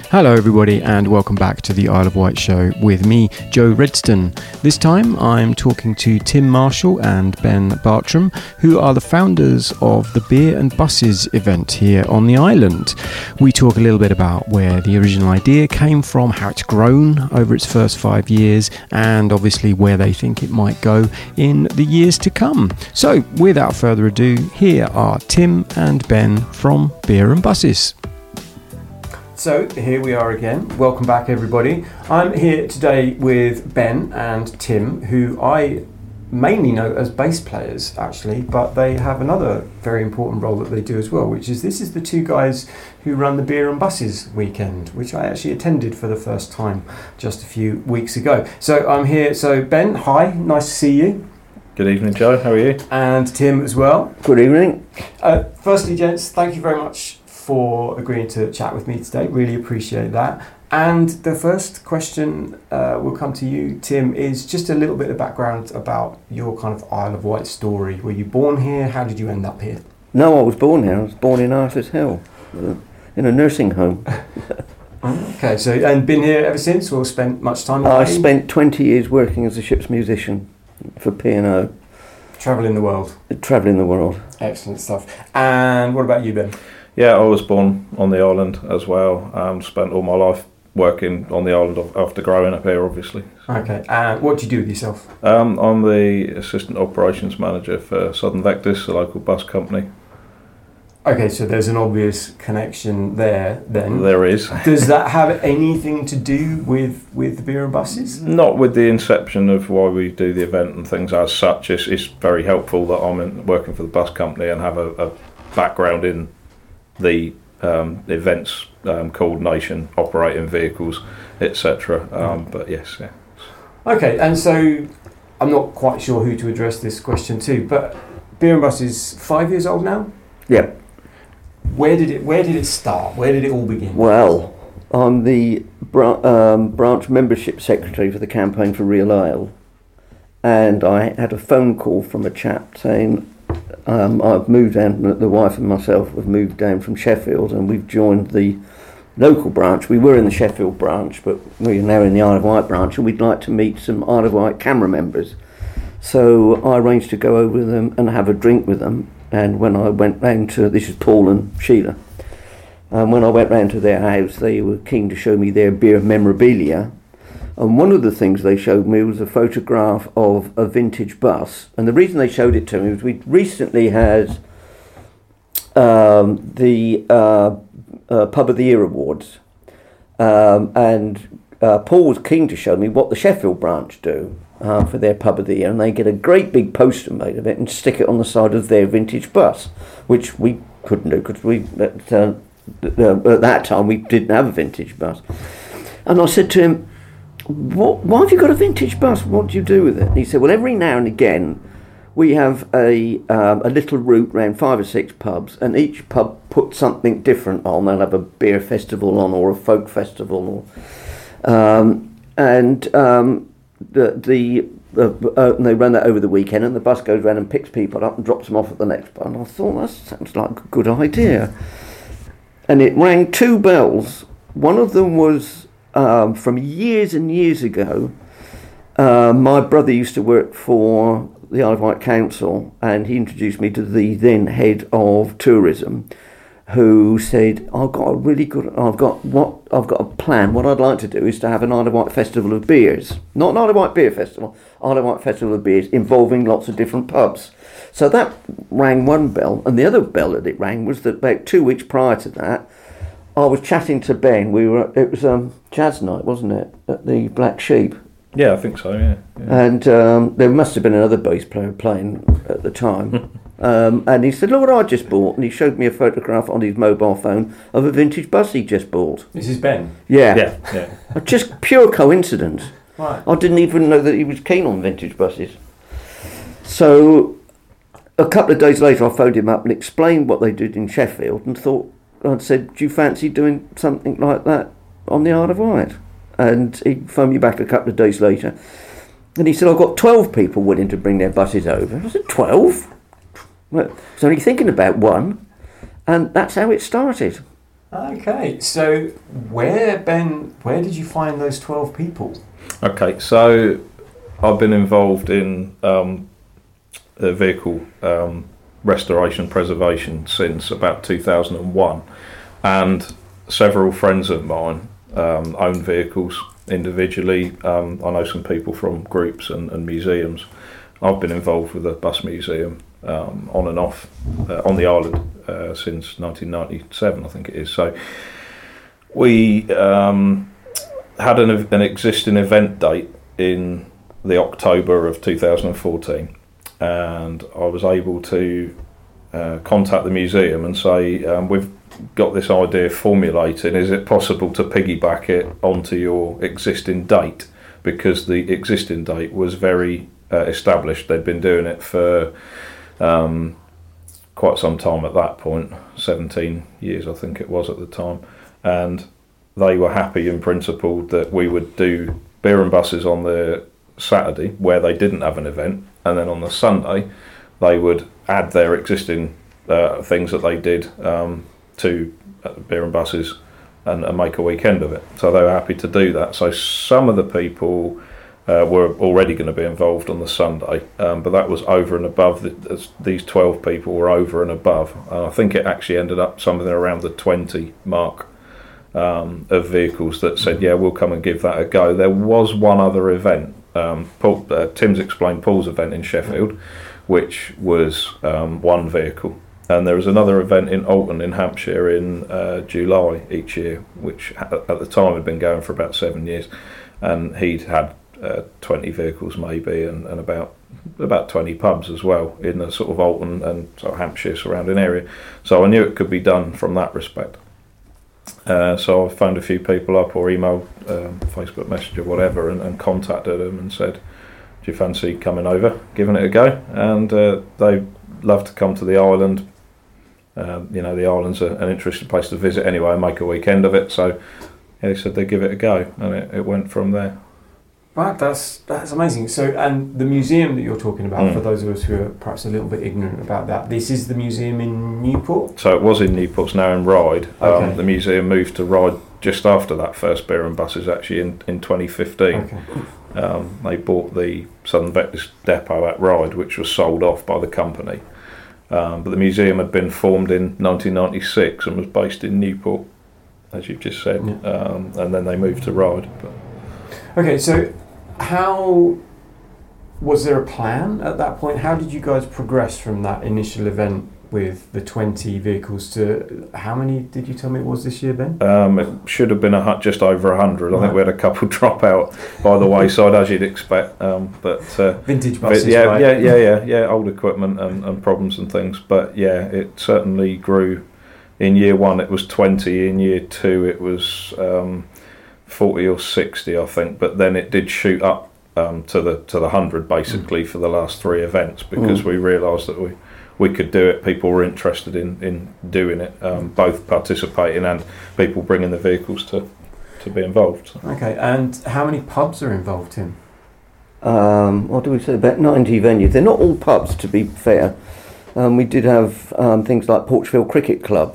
Hello everybody and welcome back to the Isle of Wight show with me, Joe Redston. This time I'm talking to Tim Marshall and Ben Bartram, who are the founders of the Beer and Buses event here on the island. We talk a little bit about where the original idea came from, how it's grown over its first 5 years, and obviously where they think it might go in the years to come. So without further ado, here are Tim and Ben from Beer and Buses. So here we are again. Welcome back everybody. I'm here today with Ben and Tim, who I mainly know as bass players actually, but they have another very important role that they do as well, which is this is the two guys who run the Beer and Buses weekend, which I actually attended for the first time just a few weeks ago. So I'm here, so Ben, hi, nice to see you. Good evening, Joe, how are you? And Tim as well. Good evening. Firstly, gents, thank you very much for agreeing to chat with me today. Really appreciate that. And the first question will come to you, Tim, is just a little bit of background about your kind of Isle of Wight story. Were you born here? How did you end up here? No, I was born here. I was born in Arthur's Hill, in a nursing home. Okay, so and been here ever since, or spent much time away? I spent 20 years working as a ship's musician for P&O. Travelling the world. Travelling the world. Excellent stuff. And what about you, Ben? Yeah, I was born on the island as well. Spent all my life working on the island after growing up here, obviously. Okay, and what do you do with yourself? I'm the assistant operations manager for Southern Vectis, a local bus company. Okay, so there's an obvious connection there then. There is. Does that have anything to do with the Beer and Buses? Not with the inception of why we do the event and things as such. It's very helpful that I'm working for the bus company and have a background in the events, coordination, operating vehicles, etc. But yes, yeah. Okay, and so I'm not quite sure who to address this question to, but Beer and Bus is 5 years old now? Yeah. Where did it start? Where did it all begin? Well, I'm the branch membership secretary for the Campaign for Real Isle, and I had a phone call from a chap saying I've moved down, the wife and myself have moved down from Sheffield and we've joined the local branch. We were in the Sheffield branch, but we're now in the Isle of Wight branch, and we'd like to meet some Isle of Wight camera members. So I arranged to go over with them and have a drink with them. And when I went round to, this is Paul and Sheila, and when I went round to their house, they were keen to show me their beer memorabilia. And one of the things they showed me was a photograph of a vintage bus. And the reason they showed it to me was we recently had the Pub of the Year Awards. And Paul was keen to show me what the Sheffield branch do for their Pub of the Year. And they get a great big poster made of it and stick it on the side of their vintage bus, which we couldn't do because at that time we didn't have a vintage bus. And I said to him, why have you got a vintage bus? What do you do with it? And he said, well, every now and again we have a little route around 5 or 6 pubs, and each pub puts something different on. They'll have a beer festival on or a folk festival, and they run that over the weekend, and the bus goes around and picks people up and drops them off at the next pub. And I thought, that sounds like a good idea. And it rang 2 bells. One of them was from years and years ago. My brother used to work for the Isle of Wight Council, and he introduced me to the then head of tourism, who said, I've got a plan. What I'd like to do is to have an Isle of Wight Festival of Beers. Not an Isle of Wight Beer Festival, Isle of Wight Festival of Beers involving lots of different pubs. So that rang one bell, and the other bell that it rang was that about 2 weeks prior to that, I was chatting to Ben. It was jazz night, wasn't it, at the Black Sheep? Yeah, I think so, yeah. And there must have been another bass player playing at the time. And he said, look what I just bought. And he showed me a photograph on his mobile phone of a vintage bus he just bought. This is Ben? Yeah. Yeah. Just pure coincidence. Right. I didn't even know that he was keen on vintage buses. So a couple of days later I phoned him up and explained what they did in Sheffield, and I'd said, do you fancy doing something like that on the Isle of Wight? And he phoned me back a couple of days later, and he said, I've got 12 people willing to bring their buses over. I said, 12? Well, I was only thinking about one, and that's how it started. Okay, so where did you find those 12 people? Okay, so I've been involved in the vehicle restoration preservation since about 2001, and several friends of mine own vehicles individually. I know some people from groups and museums. I've been involved with the bus museum on and off on the island since 1997, I think it is. So we had an existing event date in the October of 2014, and I was able to contact the museum and say, we've got this idea formulated, is it possible to piggyback it onto your existing date? Because the existing date was very established. They'd been doing it for quite some time at that point, 17 years I think it was at the time, and they were happy in principle that we would do beer and buses on the Saturday where they didn't have an event, and then on the Sunday they would add their existing things that they did to beer and buses and make a weekend of it. So they were happy to do that. So some of the people were already going to be involved on the Sunday, but that was over and above. These 12 people were over and above. I think it actually ended up something around the 20 mark of vehicles that said, yeah, we'll come and give that a go. There was one other event, Tim's explained Paul's event in Sheffield, which was one vehicle. And there was another event in Alton in Hampshire in July each year, which at the time had been going for about 7 years. And he'd had 20 vehicles maybe, and about 20 pubs as well in the sort of Alton and sort of Hampshire surrounding area. So I knew it could be done from that respect. So I phoned a few people up or emailed, Facebook Messenger, whatever, and contacted them and said, do you fancy coming over, giving it a go? And they love to come to the island. The island's an interesting place to visit anyway and make a weekend of it. So they said they'd give it a go, and it went from there. Right, that's amazing. So, and the museum that you're talking about, for those of us who are perhaps a little bit ignorant about that, this is the museum in Newport? So it was in Newport, it's now in Ryde. Okay. The museum moved to Ryde just after that first beer and buses, actually in 2015. Okay. They bought the Southern Baptist Depot at Ryde, which was sold off by the company. But the museum had been formed in 1996 and was based in Newport, as you've just said, Yeah. and then they moved to Ryde. Okay, so how was there a plan at that point? How did you guys progress from that initial event with the 20 vehicles to how many did you tell me it was this year, Ben? It should have been just over 100. I think we had a couple drop out by the wayside, as you'd expect. But Vintage buses, yeah, right? yeah, old equipment and problems and things. But yeah, it certainly grew. In year one, it was 20. In year two, it was 40 or 60, I think. But then it did shoot up to the 100 basically for the last three events, because we realised that we could do it. People were interested in doing it, both participating and people bringing the vehicles to be involved. Okay, and how many pubs are involved, Tim? What do we say? About 90 venues. They're not all pubs, to be fair. We did have things like Porchfield Cricket Club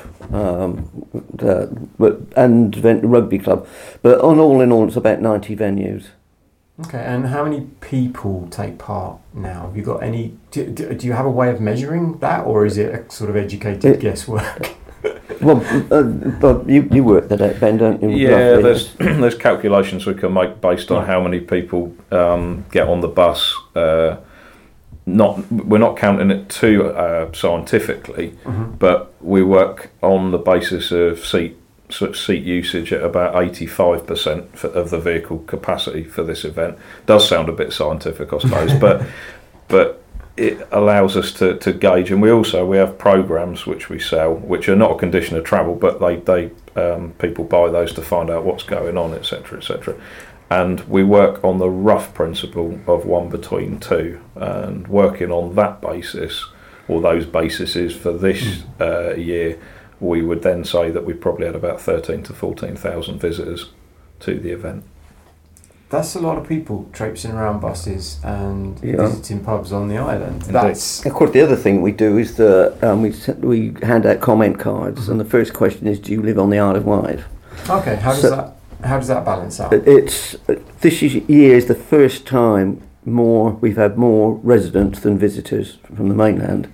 and Rugby Club, but all in all, it's about 90 venues. Okay, and how many people take part now? Have you got any? Do you have a way of measuring that, or is it a sort of educated guesswork? Well, but you work that out, Ben, don't you? Yeah, there's calculations we can make based on how many people get on the bus. We're not counting it too scientifically, but we work on the basis of seat usage at about 85% of the vehicle capacity for this event. Does sound a bit scientific, I suppose, but it allows us to gauge. And we have programs which we sell, which are not a condition of travel, but they people buy those to find out what's going on, etc., etc. And we work on the rough principle of 1 between 2, and working on that basis, or those bases for this year, we would then say that we probably had about 13 to 14,000 visitors to the event. that's a lot of people traipsing around buses and Yeah. visiting pubs on the island. Indeed. That's Of course, the other thing we do is that we hand out comment cards, and the first question is, do you live on the Isle of Wight? okay. How does that balance out? It's this year is the first time we've had more residents than visitors from the mainland.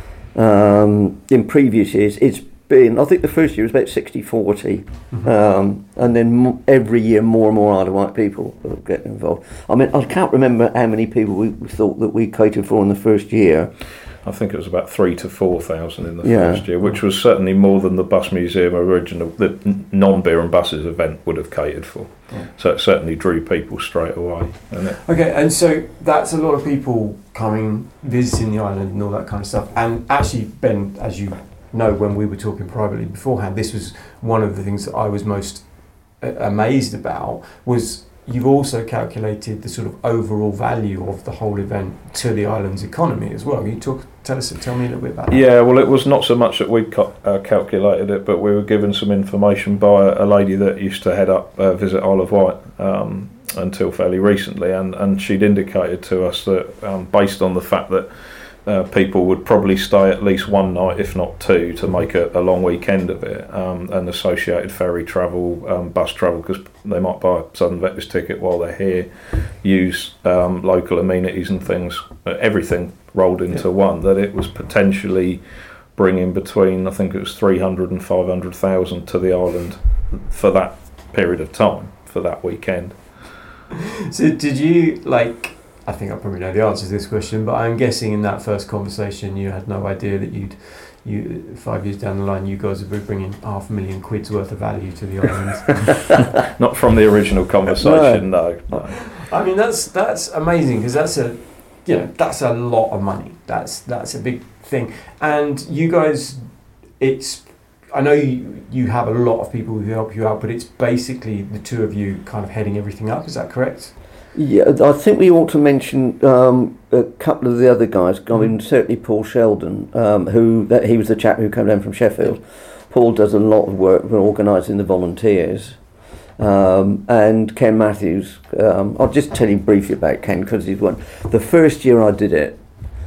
In previous years, it's been, I think the first year was about 60-40, and then every year more and more Isle of Wight people are getting involved. I mean, I can't remember how many people we thought that we catered for in the first year. I think it was about 3,000 to 4,000 in the Yeah. first year, which was certainly more than the Bus Museum original, the non-beer and buses event would have catered for. Yeah. So it certainly drew people straight away. And Okay, and so that's a lot of people coming, visiting the island and all that kind of stuff. And actually, Ben, as you know, when we were talking privately beforehand, this was one of the things that I was most amazed about, was you've also calculated the sort of overall value of the whole event to the island's economy as well. Can you tell me a little bit about that? yeah, well, it was not so much that we calculated it, but we were given some information by a lady that used to head up Visit Isle of Wight until fairly recently, and she'd indicated to us that based on the fact that people would probably stay at least one night, if not two, to make a long weekend of it, and associated ferry travel, bus travel, because they might buy a Southern Vectis ticket while they're here, use local amenities and things, everything rolled into one, that it was potentially bringing between, I think it was 300 and 500,000 to the island for that period of time, for that weekend. So did you, I think I probably know the answer to this question, but I'm guessing in that first conversation you had no idea that you 5 years down the line you guys would be bringing £500,000 worth of value to the island. Not from the original conversation, no. I mean that's amazing, because that's a lot of money. That's a big thing. And you guys, I know you have a lot of people who help you out, but it's basically the two of you kind of heading everything up. Is that correct? Yeah, I think we ought to mention a couple of the other guys. I mean, certainly Paul Sheldon, he was the chap who came down from Sheffield. Paul does a lot of work for organising the volunteers. And Ken Matthews, I'll just tell you briefly about Ken, because he's one. The first year I did it,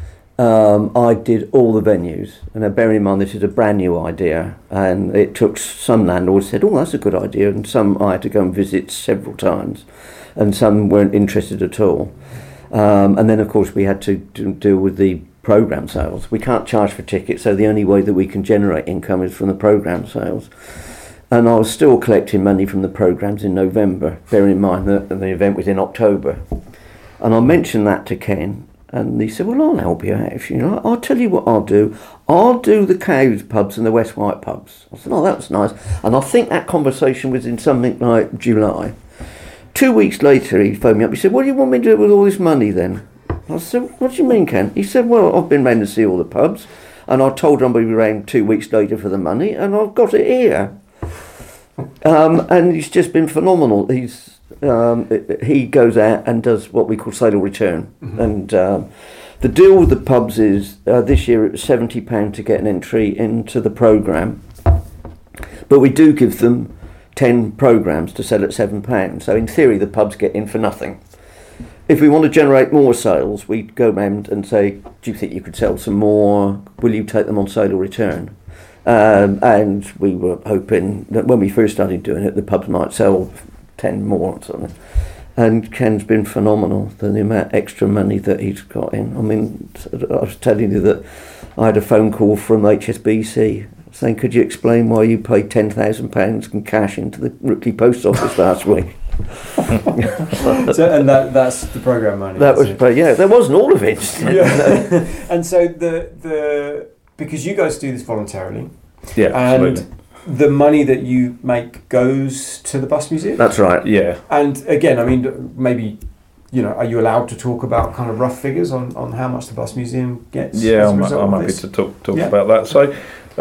I did all the venues, and now bearing in mind this is a brand new idea, and it took some landlords said, oh, that's a good idea, and some I had to go and visit several times, and some weren't interested at all. And then of course we had to deal with the programme sales. We can't charge for tickets, so the only way that we can generate income is from the programme sales. And I was still collecting money from the programmes in November, bearing in mind that the event was in October. And I mentioned that to Ken, and he said, well, I'll help you out if you know. I'll tell you what I'll do. I'll do the Cows pubs and the West Wight pubs. I said, oh, that was nice. And I think that conversation was in something like July. 2 weeks later, he phoned me up. He said, what do you want me to do with all this money then? I said, what do you mean, Ken? He said, well, I've been round to see all the pubs, and I told him I'd be round 2 weeks later for the money, and I've got it here. And he's just been phenomenal. He goes out and does what we call sale or return. Mm-hmm. And the deal with the pubs is this year it was £70 to get an entry into the programme, but we do give them 10 programmes to sell at £7. So in theory the pubs get in for nothing. If we want to generate more sales, we go round and say, do you think you could sell some more? Will you take them on sale or return? And we were hoping that when we first started doing it, the pubs might sell 10 more or something. And Ken's been phenomenal, the amount of extra money that he's got in. I mean, I was telling you that I had a phone call from HSBC saying, could you explain why you paid £10,000 in cash into the Rookley post office last week? So, and that's the programme money. That was, but yeah, that wasn't all of it. Yeah. And so the because you guys do this voluntarily, Yeah, and absolutely. the money that you make goes to the Bus Museum. That's right. Yeah. And again, I mean, maybe, are you allowed to talk about kind of rough figures on how much the Bus Museum gets? Yeah, as a result I'm of happy this? to talk about that. So,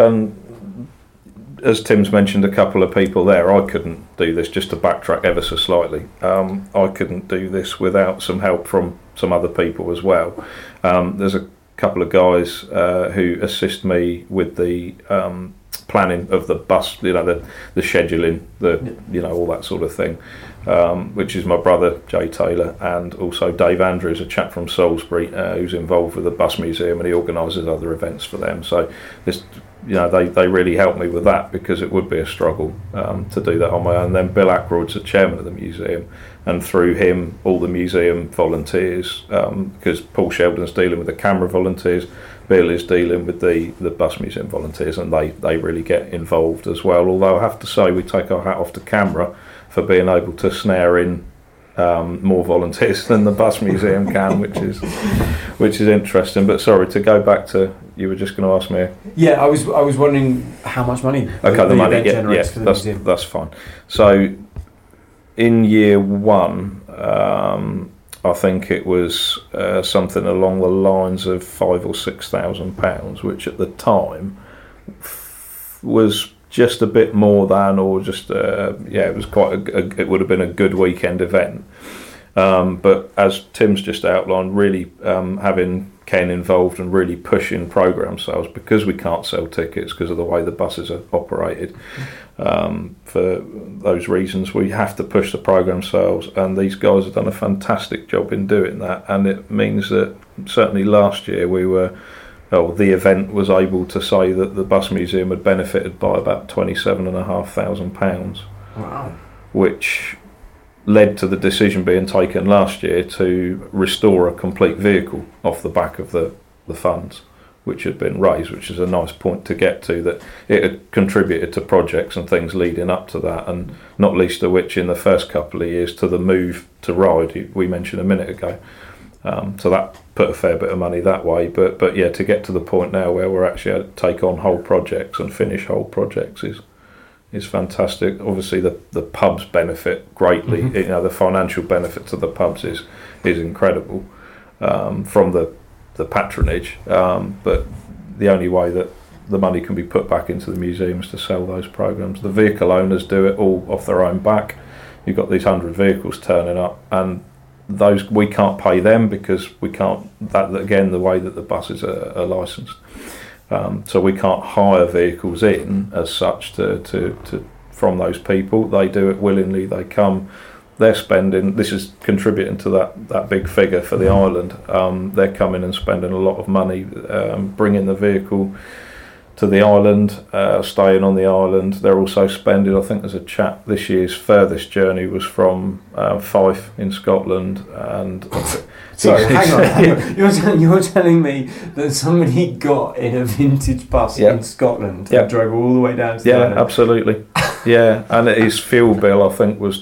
as Tim's mentioned, a couple of people there, I couldn't do this, just to backtrack ever so slightly. I couldn't do this without some help from some other people as well. There's a couple of guys who assist me with the planning of the bus, the scheduling, all that sort of thing, which is my brother Jay Taylor, and also Dave Andrews, a chap from Salisbury, who's involved with the bus museum, and he organises other events for them. So this, they really helped me with that, because it would be a struggle to do that on my own. Then Bill Ackroyd's the chairman of the museum, and through him all the museum volunteers, because Paul Sheldon's dealing with the camera volunteers, Bill is dealing with the bus museum volunteers, and they really get involved as well. Although I have to say, we take our hat off to camera for being able to snare in more volunteers than the bus museum can, which is interesting. But sorry, to go back to, you were just going to ask me. Yeah, I was wondering how much money. The money generates for the museum. That's fine. So in year one, I think it was something along the lines of £5,000 or £6,000, which at the time was just a bit more than, or just it was quite it would have been a good weekend event. But as Tim's just outlined, really having Ken involved and really pushing programme sales, because we can't sell tickets because of the way the buses are operated. For those reasons, we have to push the programme sales, and these guys have done a fantastic job in doing that. And it means that certainly last year the event was able to say that the bus museum had benefited by about £27,500. Wow. Which led to the decision being taken last year to restore a complete vehicle off the back of the funds which had been raised, which is a nice point to get to, that it had contributed to projects and things leading up to that, and not least of which in the first couple of years to the move to Ride we mentioned a minute ago. So that put a fair bit of money that way, but yeah, to get to the point now where we're actually able to take on whole projects and finish whole projects is fantastic. Obviously the pubs benefit greatly. Mm-hmm. The financial benefit to the pubs is incredible from the patronage, but the only way that the money can be put back into the museum is to sell those programmes. The vehicle owners do it all off their own back. You've got these 100 vehicles turning up, and those we can't pay them because we can't, that again, the way that the buses are licensed, so we can't hire vehicles in as such to from those people. They do it willingly. They come, they're spending, this is contributing to that big figure for the island. They're coming and spending a lot of money bringing the vehicle to the island, staying on the island. They're also spending, I think there's a chap, this year's furthest journey was from Fife in Scotland. And sorry, hang on. You're telling me that somebody got in a vintage bus in Scotland and drove all the way down to the island? Yeah, absolutely. Yeah, and his fuel bill I think was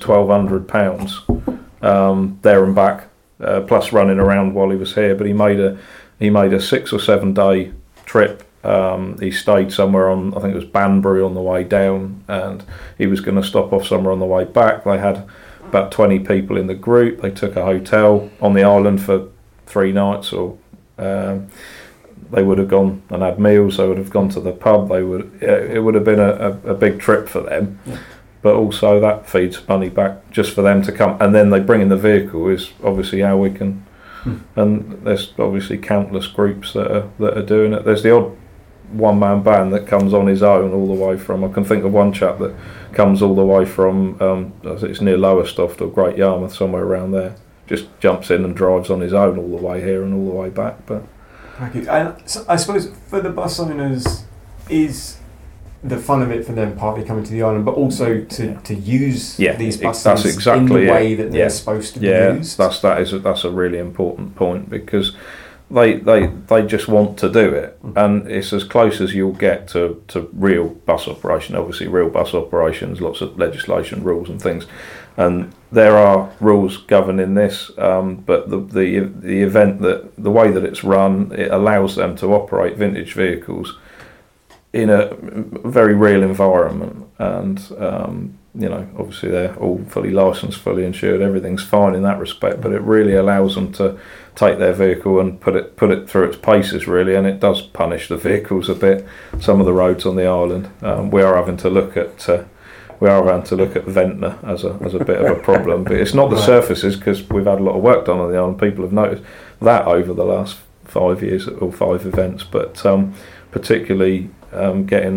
£1,200 there and back, plus running around while he was here. But he made a 6 or 7 day trip. He stayed somewhere on, I think it was Banbury on the way down, and he was going to stop off somewhere on the way back. They had about 20 people in the group. They took a hotel on the island for 3 nights, or they would have gone and had meals. They would have gone to the pub. It would have been a big trip for them. Yeah. But also that feeds money back just for them to come, and then they bring in the vehicle is obviously how we can. And there's obviously countless groups that are doing it. There's the odd one-man band that comes on his own all the way from, I can think of one chap that comes all the way from it's near Lowestoft or Great Yarmouth, somewhere around there, just jumps in and drives on his own all the way here and all the way back. But and so I suppose for the bus owners, is the fun of it for them partly coming to the island, but also to use these buses in the way that they're supposed to be used? That's a really important point, because they just want to do it, and it's as close as you'll get to real bus operation. Obviously real bus operations, lots of legislation, rules and things, and there are rules governing this, but the event, that the way that it's run, it allows them to operate vintage vehicles in a very real environment, and obviously they're all fully licensed, fully insured, everything's fine in that respect, but it really allows them to take their vehicle and put it through its paces, really, and it does punish the vehicles a bit. Some of the roads on the island, we are having to look at Ventnor as a bit of a problem, but it's not the surfaces, because we've had a lot of work done on the island. People have noticed that over the last 5 years or 5 events, but particularly getting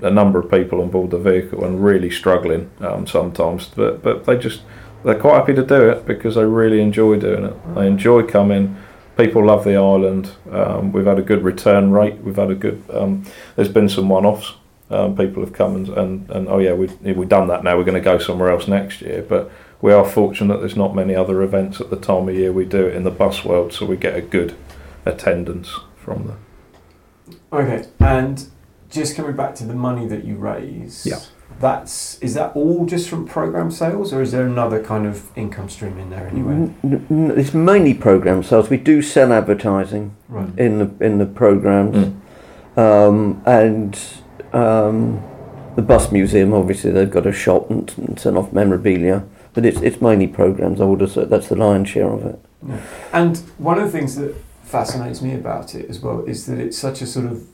a number of people on board the vehicle and really struggling sometimes, but they're quite happy to do it because they really enjoy doing it. They enjoy coming. People love the island. We've had a good return rate. We've had a good. There's been some one-offs. People have come and oh yeah, we've done that now. We're going to go somewhere else next year. But we are fortunate. There's not many other events at the time of year we do it in the bus world, so we get a good attendance from them. Okay, and just coming back to the money that you raise. Yeah. Is that all just from programme sales, or is there another kind of income stream in there anyway? It's mainly programme sales. We do sell advertising in the programmes, and the bus museum. Obviously, they've got a shop and sell off memorabilia, but it's mainly programmes. I would have said that's the lion's share of it. Yeah. And one of the things that fascinates me about it as well is that it's such a sort of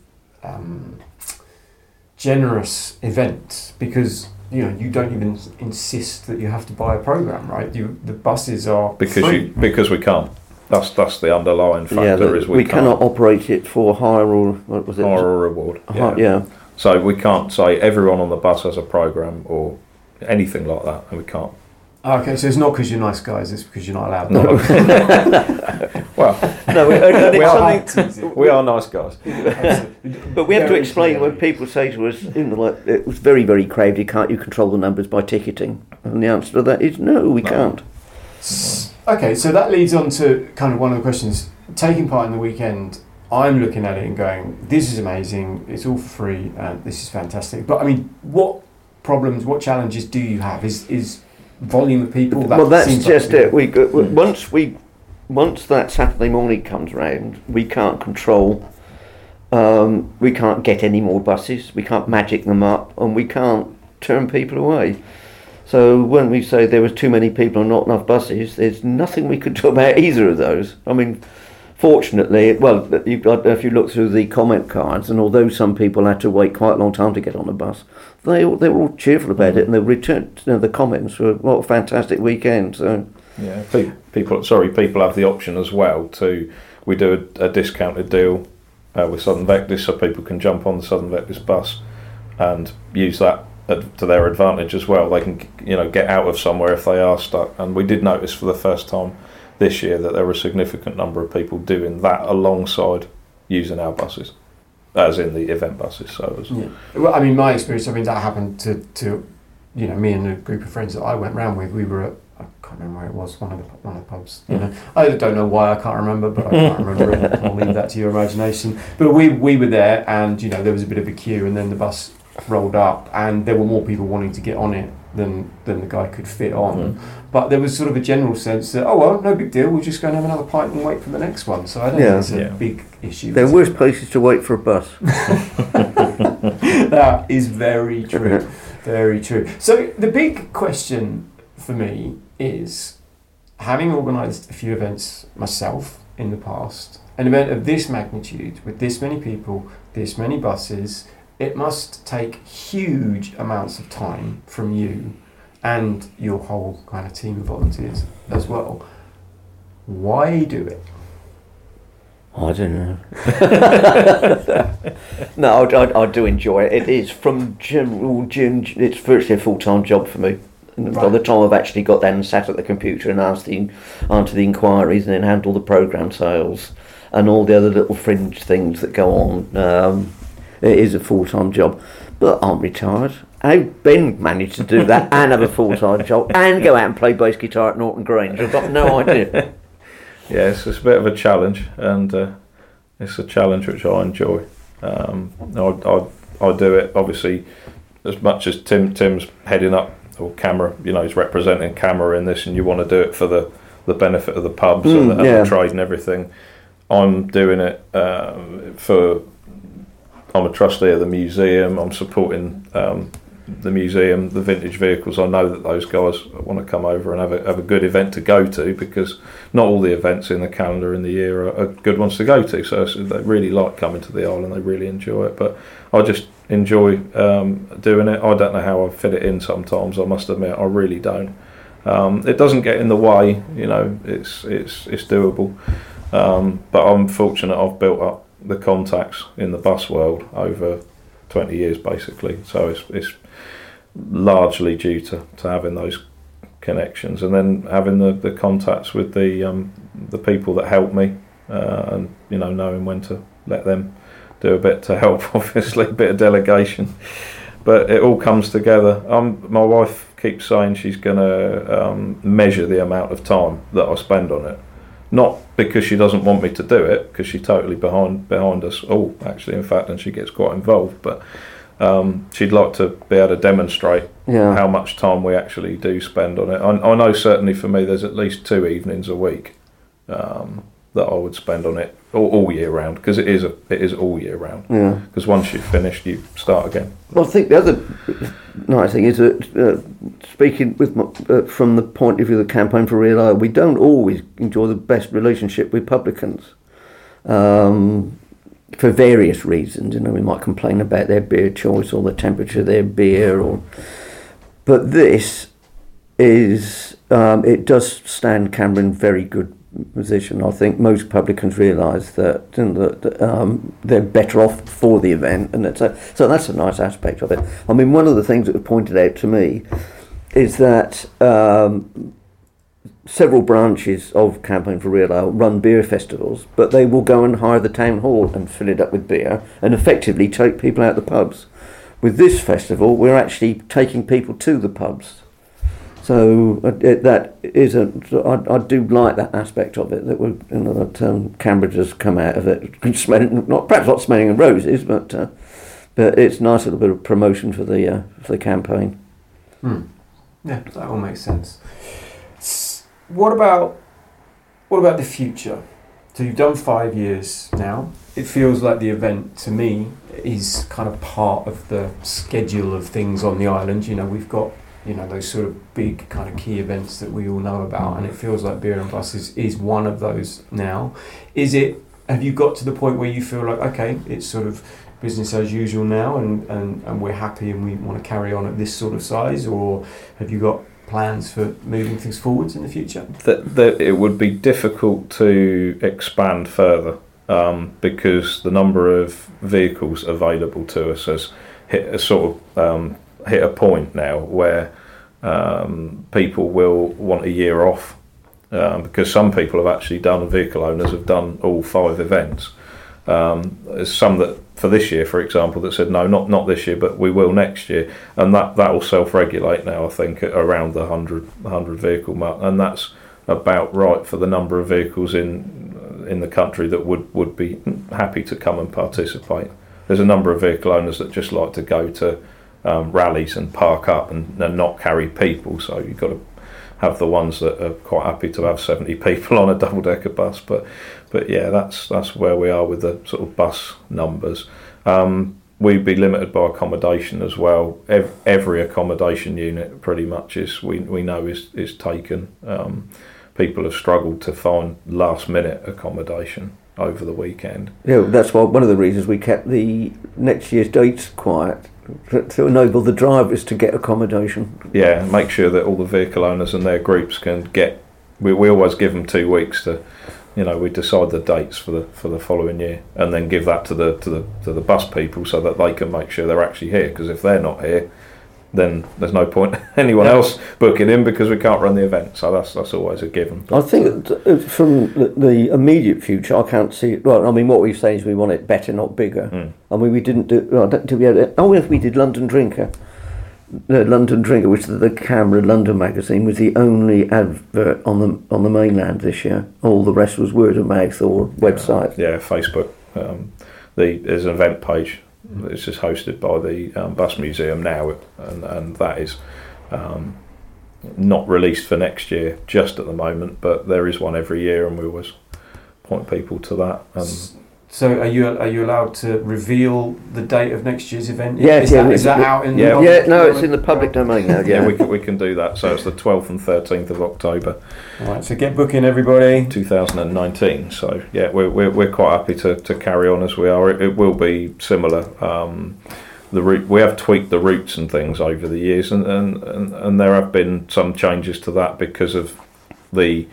generous event, because you don't even insist that you have to buy a programme, right? The buses are free. Because we can't. That's the underlying factor. Is we cannot operate it for hire or what was it? Hire or reward. Yeah. So we can't say everyone on the bus has a programme or anything like that, and we can't. Okay, so it's not because you're nice guys; it's because you're not allowed. No. Well, no, we are nice guys. But we have to explain when people say to us, it was very, very crowded. Can't you control the numbers by ticketing? And the answer to that is no, we can't. Okay, so that leads on to kind of one of the questions. Taking part in the weekend, I'm looking at it and going, "This is amazing. It's all for free, and this is fantastic." But I mean, what problems, what challenges do you have? Is volume of people? That's just it. Once that Saturday morning comes round, we can't control. We can't get any more buses. We can't magic them up, and we can't turn people away. So when we say there was too many people and not enough buses, there's nothing we could do about either of those. I mean, fortunately, if you look through the comment cards, and although some people had to wait quite a long time to get on the bus, they were all cheerful about it, and they returned the comments were, "What a fantastic weekend!" So yeah, people have the option as well we do a discounted deal with Southern Vectis, so people can jump on the Southern Vectis bus and use that to their advantage as well. They can get out of somewhere if they are stuck. And we did notice for the first time this year that there were a significant number of people doing that alongside using our buses, as in the event buses. So well, I mean, my experience, that happened to me and a group of friends that I went round with. We were at, I can't remember where it was, one of the pubs. I don't know why I can't remember, but I can't remember it. I'll leave that to your imagination. But we were there, and there was a bit of a queue, and then the bus rolled up, and there were more people wanting to get on it than the guy could fit on. But there was sort of a general sense that, oh well, no big deal, we'll just go and have another pint and wait for the next one. So I don't think it's a big issue. There are worse places to wait for a bus. That is very true. Very true. So the big question for me is, having organised a few events myself in the past, an event of this magnitude with this many people, this many buses, it must take huge amounts of time from you and your whole kind of team of volunteers as well. Why do it? I don't know. No, I do enjoy it. It is from June. It's virtually a full-time job for me. And by the time I've actually got down and sat at the computer and answered the inquiries and then handle the programme sales and all the other little fringe things that go on, it is a full-time job. But I'm retired. How Ben managed to do that and have a full-time job and go out and play bass guitar at Norton Grange, I've got no idea. Yes, it's a bit of a challenge, and it's a challenge which I enjoy. I do it obviously as much as Tim's heading up or camera. He's representing camera in this, and you want to do it for the benefit of the pubs and the trade and everything. I'm doing it for. I'm a trustee of the museum. I'm supporting the museum, the vintage vehicles. I know that those guys want to come over and have a good event to go to, because not all the events in the calendar in the year are good ones to go to. So they really like coming to the island. They really enjoy it. But I just enjoy doing it. I don't know how I fit it in sometimes. I must admit, I really don't. It doesn't get in the way. It's doable. But I'm fortunate. I've built up the contacts in the bus world over 20 years basically. So it's largely due to having those connections, and then having the contacts with the people that help me, and knowing when to let them do a bit to help, obviously a bit of delegation, but it all comes together. My wife keeps saying she's going to measure the amount of time that I spend on it, not because she doesn't want me to do it, because she's totally behind us all actually, in fact, and she gets quite involved, but she'd like to be able to demonstrate how much time we actually do spend on it. I know certainly for me there's at least 2 evenings a week that I would spend on it all year round, because it is all year round. Yeah. Because once you've finished, you start again. Well, I think the other nice thing is that speaking from the point of view of the Campaign for Real Isle, we don't always enjoy the best relationship with publicans. For various reasons, we might complain about their beer choice or the temperature of their beer, but this is it does stand Canberra in very good position. I think most publicans realise that they're better off for the event, and so that's a nice aspect of it. I mean, one of the things that was pointed out to me is that several branches of Campaign for Real Isle run beer festivals, but they will go and hire the town hall and fill it up with beer and effectively take people out the pubs. With this festival, we're actually taking people to the pubs. So that is I do like that aspect of it, that Canberra has come out of it, perhaps not smelling of roses, but it's a nice little bit of promotion for the campaign. Yeah, that all makes sense. What about the future? So you've done 5 years now. It feels like the event, to me, is kind of part of the schedule of things on the island. We've got those sort of big kind of key events that we all know about, and it feels like Beer and Bus is one of those now. Have you got to the point where you feel like, okay, it's sort of business as usual now, and we're happy and we want to carry on at this sort of size, or have you got plans for moving things forwards in the future? That it would be difficult to expand further, because the number of vehicles available to us has hit a point now where people will want a year off, because some people have actually vehicle owners have done all 5 events. There's some that for this year, for example, that said no, not this year, but we will next year, and that will self-regulate now. I think at around the 100 vehicle mark, and that's about right for the number of vehicles in the country that would be happy to come and participate. There's a number of vehicle owners that just like to go to rallies and park up and not carry people, so you've got to have the ones that are quite happy to have 70 people on a double-decker bus, but yeah, that's where we are with the sort of bus numbers. We'd be limited by accommodation as well. Every accommodation unit pretty much we know is taken. People have struggled to find last-minute accommodation over the weekend. Yeah, that's one of the reasons we kept the next year's dates quiet, to enable the drivers to get accommodation. Yeah, make sure that all the vehicle owners and their groups can get. We always give them 2 weeks to, we decide the dates for the following year, and then give that to the bus people so that they can make sure they're actually here. Because if they're not here, then there's no point anyone else booking in, because we can't run the event. So that's always a given. I think from the immediate future, I can't see it. Well, I mean, what we say is we want it better, not bigger. I mean, we didn't do. If we did London Drinker. London Drinker, which the Canberra London magazine, was the only advert on the mainland this year. All the rest was word of mouth or website. Yeah, Facebook. There's an event page. It's just hosted by the Bus Museum now, and that is not released for next year just at the moment, but there is one every year, and we always point people to that. So are you allowed to reveal the date of next year's event? Yeah, is that out in the it's in the public domain now. Yeah, we can do that. So it's the 12th and 13th of October. All right, so get booking, everybody. 2019. So yeah, we're quite happy to carry on as we are. It will be similar. The route, we have tweaked the routes and things over the years, and there have been some changes to that because of the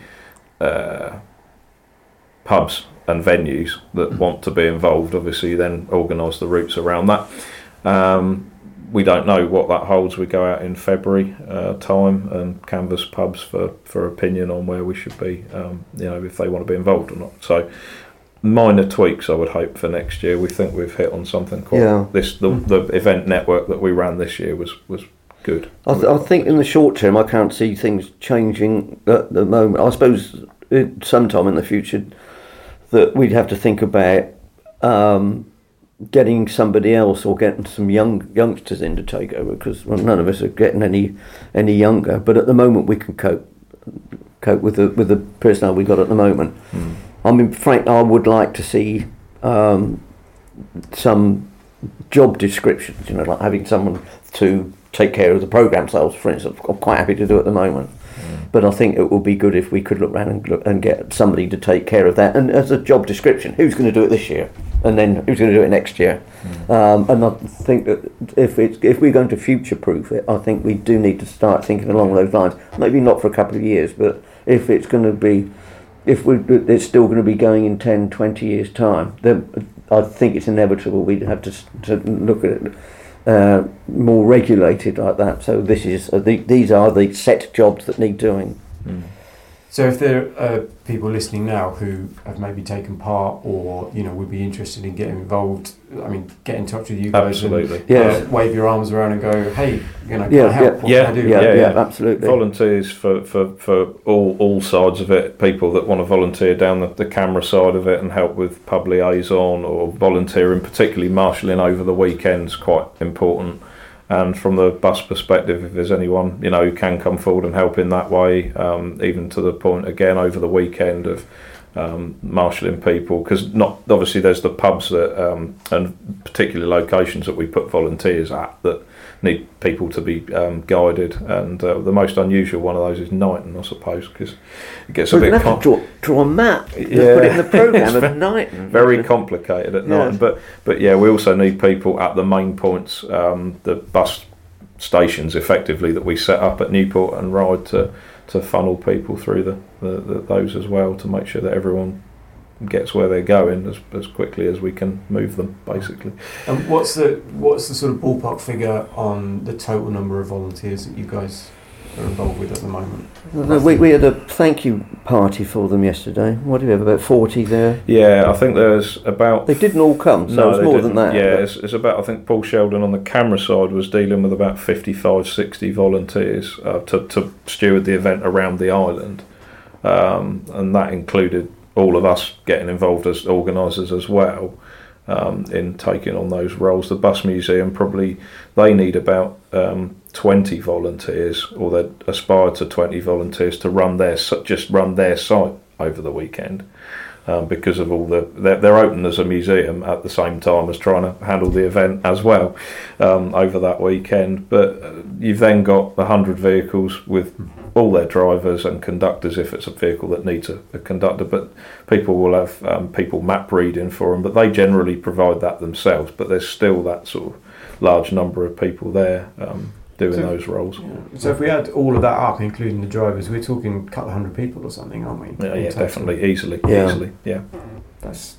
pubs and venues that want to be involved, obviously then organise the routes around that. We don't know what that holds. We go out in February time and canvass pubs for opinion on where we should be, if they want to be involved or not. So minor tweaks I would hope for next year. We think we've hit on something quite. The event network that we ran this year was good. I think in the short term I can't see things changing at the moment. I suppose sometime in the future that we'd have to think about getting somebody else or getting some youngsters in to take over, because none of us are getting any younger. But at the moment we can cope with the personnel we got at the moment. I mean, frankly, I would like to see some job descriptions, like having someone to take care of the programme sales, for instance. I'm quite happy to do it at the moment. But I think it would be good if we could look around and get somebody to take care of that. And as a job description, who's going to do it this year? And then who's going to do it next year? And I think that if we're going to future-proof it, I think we do need to start thinking along those lines. Maybe not for a couple of years, but if it's going to be, it's still going to be going in 10, 20 years' time, then I think it's inevitable we'd have to look at it more regulated like that. So these are the set jobs that need doing. So if there are people listening now who have maybe taken part or would be interested in getting involved, I mean, get in touch with you guys. Absolutely. And wave your arms around and go, hey, can I help? What can I do? Yeah, absolutely. Volunteers for all sides of it. People that want to volunteer down the camera side of it and help with pub liaison, or volunteering, particularly marshalling over the weekends, quite important. And from the bus perspective, if there's anyone who can come forward and help in that way, even to the point again over the weekend of marshalling people, because not obviously there's the pubs that and particular locations that we put volunteers at that need people to be guided, and the most unusual one of those is Knighton, I suppose, because it gets a bit draw a map, put it in the programme of Knighton. Very complicated at Knighton, but yeah, we also need people at the main points, the bus stations effectively that we set up at Newport and Ryde to funnel people through those as well, to make sure that everyone gets where they're going as quickly as we can move them, basically. And what's the sort of ballpark figure on the total number of volunteers that you guys are involved with at the moment? We had a thank you party for them yesterday. What do we have, about 40 there? Yeah, I think there's about... They didn't all come, so it's more than that. Yeah, it's about, I think Paul Sheldon on the camera side was dealing with about 55, 60 volunteers to steward the event around the island. And that included all of us getting involved as organisers as well, in taking on those roles. The Bus Museum, probably they need about 20 volunteers, or they aspire to 20 volunteers to run their site over the weekend, because of all they're open as a museum at the same time as trying to handle the event as well over that weekend. But you've then got 100 vehicles with all their drivers and conductors if it's a vehicle that needs a conductor, but people will have people map reading for them, but they generally provide that themselves. But there's still that sort of large number of people there doing those roles. Yeah. So if we add all of that up, including the drivers, we're talking a couple of hundred people or something, aren't we? Yeah, definitely, easily. Yeah. It's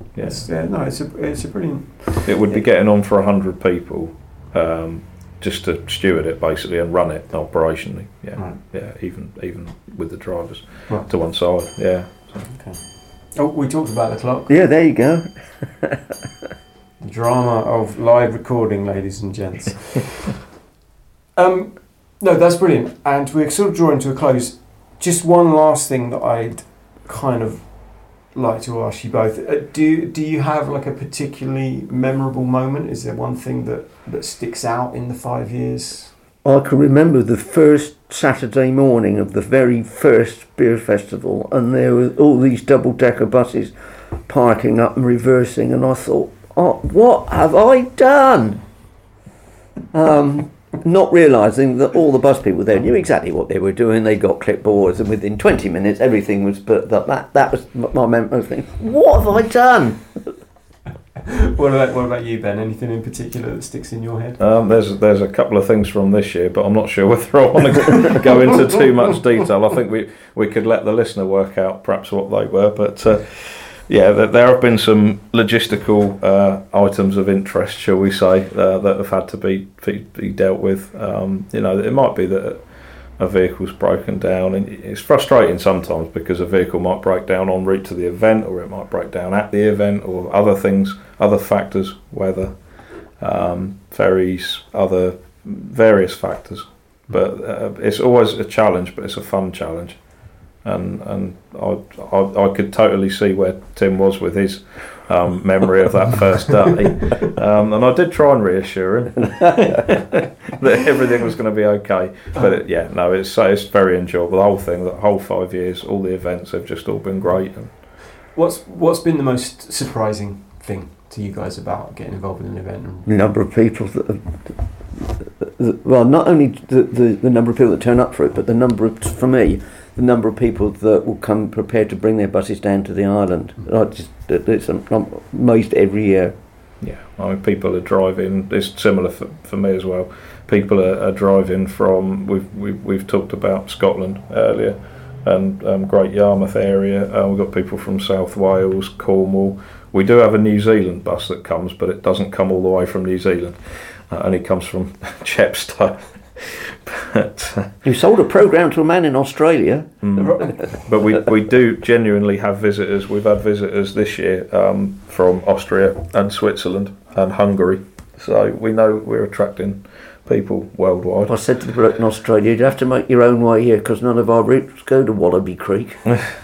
a brilliant. It would be getting on for 100 people. Just to steward it basically and run it operationally, even with the drivers to one side, Okay. Oh, we talked about the clock. Yeah, there you go. Drama of live recording, ladies and gents. No, that's brilliant, and we're sort of drawing to a close. Just one last thing that I'd kind of like to ask you both. Do you have like a particularly memorable moment? Is there one thing that sticks out in the 5 years? I can remember the first Saturday morning of the very first beer festival, and there were all these double-decker buses parking up and reversing, and I thought, oh, what have I done? Not realising that all the bus people there knew exactly what they were doing. They got clipboards, and within 20 minutes everything was put up. That was my memory of thinking, what have I done? What about you, Ben? Anything in particular that sticks in your head? There's a couple of things from this year, but I'm not sure whether I want to go into too much detail. I think we could let the listener work out perhaps what they were, but Yeah, there have been some logistical items of interest, shall we say, that have had to be dealt with. It might be that a vehicle's broken down, and it's frustrating sometimes because a vehicle might break down en route to the event, or it might break down at the event, or other things, other factors, weather, ferries, other various factors. But it's always a challenge, but it's a fun challenge. And I could totally see where Tim was with his memory of that first day, and I did try and reassure him that everything was going to be okay. But it's very enjoyable. The whole thing, the whole 5 years, all the events have just all been great. And what's been the most surprising thing to you guys about getting involved in an event? The number of people that not only the number of people that turn up for it, but the number of people that will come prepared to bring their buses down to the island. I'm amazed every year. Yeah, I mean, people are driving. It's similar for me as well. People are driving from. We've talked about Scotland earlier, and Great Yarmouth area. We've got people from South Wales, Cornwall. We do have a New Zealand bus that comes, but it doesn't come all the way from New Zealand. Only comes from Chepstow. But you sold a programme to a man in Australia. But we do genuinely have visitors. We've had visitors this year from Austria and Switzerland and Hungary. So we know we're attracting people worldwide. I said to the bloke in Australia, you'd have to make your own way here because none of our routes go to Wallaby Creek.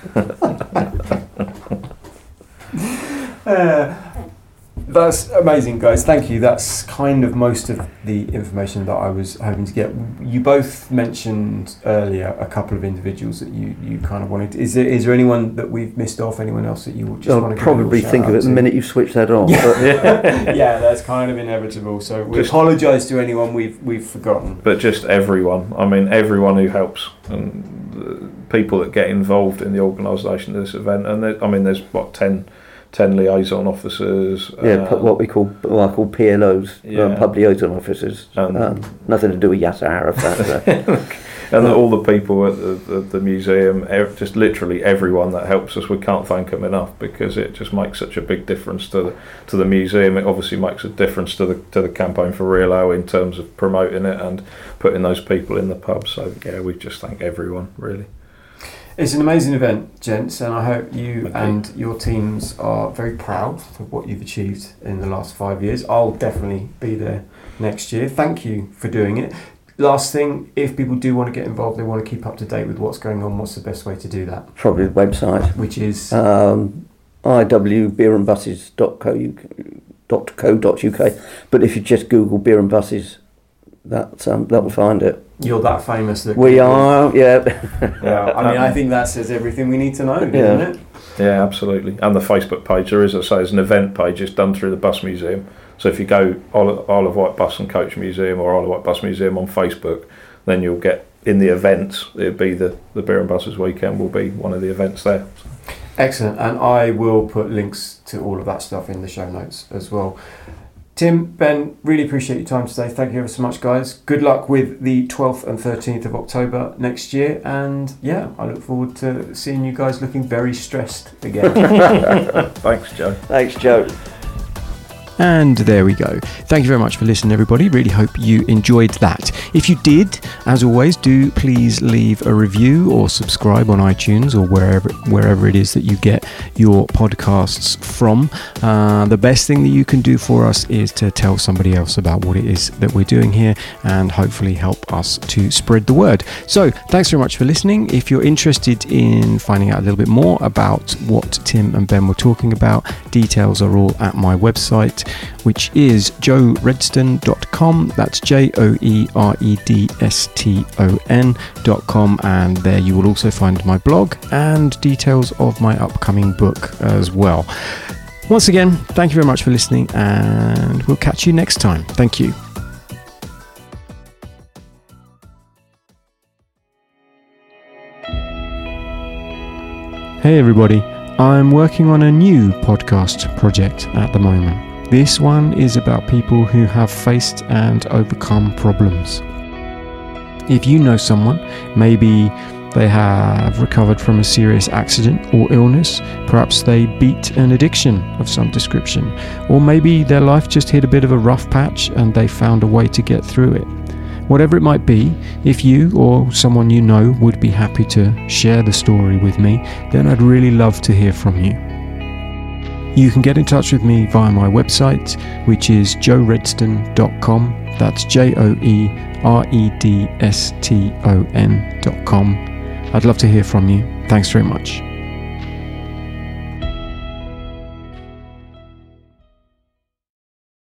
That's amazing, guys. Thank you. That's kind of most of the information that I was hoping to get. You both mentioned earlier a couple of individuals that you kind of wanted. Is there anyone that we've missed off? Anyone else that you would just want to probably think of it the minute you switch that on? Yeah, that's kind of inevitable. So we apologise to anyone we've forgotten. But just everyone. I mean, everyone who helps and the people that get involved in the organisation of this event. And there's what 10 liaison officers. What I call PLOs, pub liaison officers. Nothing to do with Yasser Arafat. And all the people at the museum, just literally everyone that helps us, we can't thank them enough because it just makes such a big difference to the museum. It obviously makes a difference to the campaign for Real Ale in terms of promoting it and putting those people in the pub. So we just thank everyone really. It's an amazing event, gents, and I hope you and your teams are very proud of what you've achieved in the last 5 years. I'll definitely be there next year. Thank you for doing it. Last thing, if people do want to get involved, they want to keep up to date with what's going on, what's the best way to do that? Probably the website. Which is? iwbeerandbuses.co.uk. But if you just Google beer and buses, that will find it. You're that famous that we are, yeah. Yeah, I mean, I think that says everything we need to know, doesn't it? Yeah, absolutely. And the Facebook page, there's an event page. It's done through the Bus Museum. So if you go Isle of Wight Bus and Coach Museum or Isle of Wight Bus Museum on Facebook, then you'll get in the events. It'll be the Beer and Buses weekend will be one of the events there. Excellent, and I will put links to all of that stuff in the show notes as well. Tim, Ben, really appreciate your time today. Thank you ever so much, guys. Good luck with the 12th and 13th of October next year. And I look forward to seeing you guys looking very stressed again. Thanks, Joe. Thanks, Joe. And there we go. Thank you very much for listening, everybody. Really hope you enjoyed that. If you did, as always, do please leave a review or subscribe on iTunes or wherever it is that you get your podcasts from. The best thing that you can do for us is to tell somebody else about what it is that we're doing here and hopefully help us to spread the word. So thanks very much for listening. If you're interested in finding out a little bit more about what Tim and Ben were talking about, details are all at my website, which is joeredstone.com. That's joeredston.com, and there you will also find my blog and details of my upcoming book as well. Once again, thank you very much for listening, and we'll catch you next time. Thank you. Hey everybody, I'm working on a new podcast project at the moment. This one is about people who have faced and overcome problems. If you know someone, maybe they have recovered from a serious accident or illness. Perhaps they beat an addiction of some description. Or maybe their life just hit a bit of a rough patch and they found a way to get through it. Whatever it might be, if you or someone you know would be happy to share the story with me, then I'd really love to hear from you. You can get in touch with me via my website, which is joeredston.com. That's joeredston.com. I'd love to hear from you. Thanks very much.